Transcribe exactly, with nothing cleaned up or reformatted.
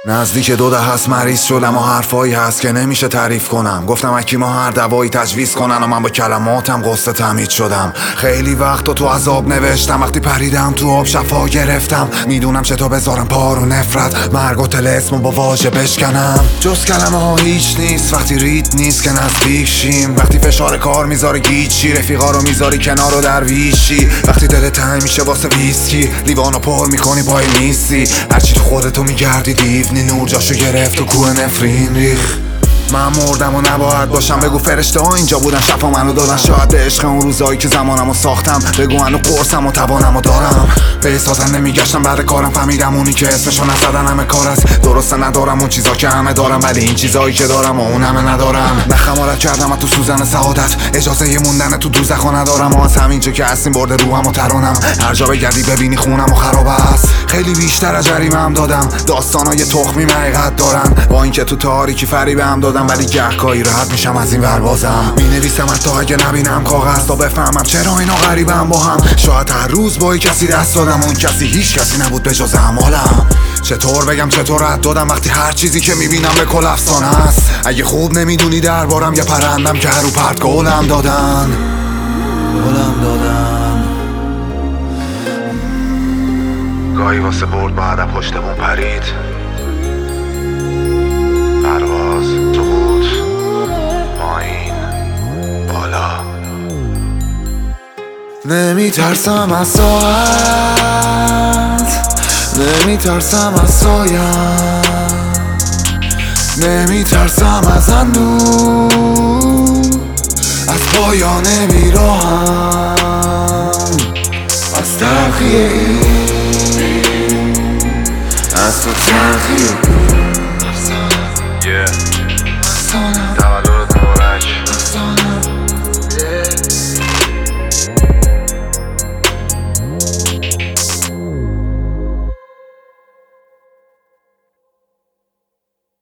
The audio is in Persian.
نزدیک دو ده هست مریض شدم و حرفایی هست که نمیشه تعریف کنم. گفتم حکیما هر دوایی تجویز کنن و من با کلماتم قصه تمهید شدم. خیلی وقت تو عذاب نوشتم، وقتی پریدم تو آب شفا گرفتم. میدونم چطور بذارم پارو نفرت، مرگ و طلسم با واژه بشکنم. جز کلمه ها هیچ نیست وقتی رید نیست که نزدیک شیم. وقتی فشار کار میذاره گیچی، رفیقا رو میذاری کنار و درویشی. وقتی دل تنگ میشه واسه ویسکی، لیوانو پر میکنی پای نیستی. هرچی تو خودتو میگردی دیو نور جاشو گرفت و کوه نفرین ریخ. من مردم و نباید باشم، بگو فرشته ها اینجا بودن شفا منو دادن. شاید به عشق اون روزایی که زمانمو ساختم، بگو منو قرصم و توانمو دارم. به سازن نمیگشتم بعد کارم، فهمیدم اونی که اسمشو نزدن همه کار است. درسته ندارم اون چیزا که همه دارم، ولی این چیزایی که دارم و اون همه ندارم. نه خمالت کردم تو سوزن سعادت، اجازه ی موندن تو دوزخو ندارم. و از همینجا که هستیم برده روحم و ترانم، هر جا بگردی ببینی خونم و خراب است. خیلی بیشتر از جریمه هم دادم، داستانای تخمی حقیقت دارن. با اینکه تو تاریکی فریبم دادم، ولی گهگاهی راحت میشم از این ور بازم. مینویسم حتی اگه نبینم کاغذ تا بفهمم چرا اینا غریبم با هم. شاید هر روز با کسی دست دادم، اون کسی هیچ کسی نبود به جز اعمالم. چطور بگم چطور رد دادم وقتی هر چیزی که میبینم به کل افسانه است. اگه خوب نمیدونی دربارم یه پرندم که هر رو پرت گلم دادن گلم دادن. گاهی واسه برد بعدم پشتمون پرید، پرواز، سقوط، پایین، بالا. نمیترسم از ساعت، نمیترسم از سایم، نمیترسم از اندوه، از پایان میراهم، از تلخی این، از تو تلخی